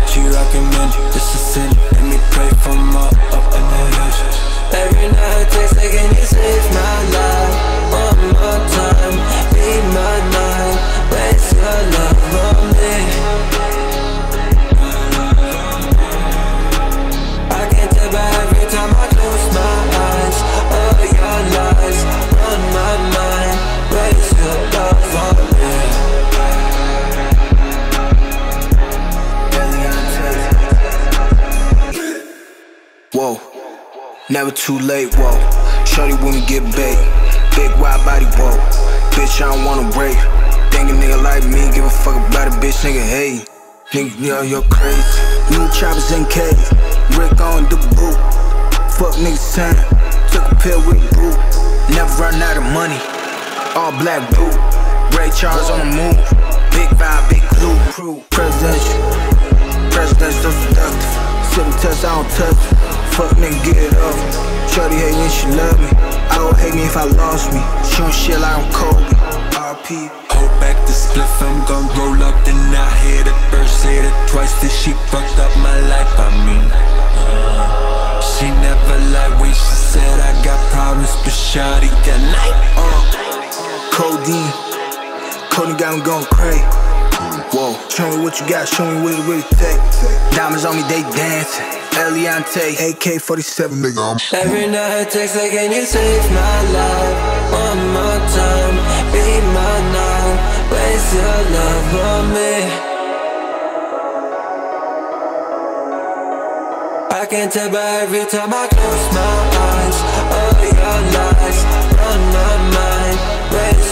she recommend this is sin. Let me pray for my up in the hills. Every night text like, can you save my life? One more time, be my night. Waste your love on me. I can't tell by every time I close my eyes. All your lies run my mind. Waste your love on me. Whoa, never too late, whoa. Shorty when we get baked. Big wide body, whoa. Bitch, I don't wanna break. Think a nigga like me, give a fuck about a bitch, nigga, hey. Nigga, yo, you're crazy. New choppers in case. Rick on the boot. Fuck niggas time. Took a pill with a boot. Never run out of money. All black boot. Ray Charles on the move. Big vibe, big clue. Presidential. Presidential seductive. Sippin' touch, I don't touch. Fuck nigga, get it up. Shorty hate me, she love me. I would hate me if I lost me. She don't shit like I'm Kobe. RP. Hold back the spliff, I'm gon' roll up. Then I hit it first, hit it twice. Then she fucked up my life, I mean. She never lied when she said I got problems, but shawty got night. Codeine. Codeine got me going crazy. Whoa, show me what you got, show me what it really take. Diamonds on me, they dancing. Eliante, AK-47, nigga. Every night text like, can you save my life? One more time, be my night. Waste your love on me. I can't tell by every time I close my eyes. All your lies run my mind. Waste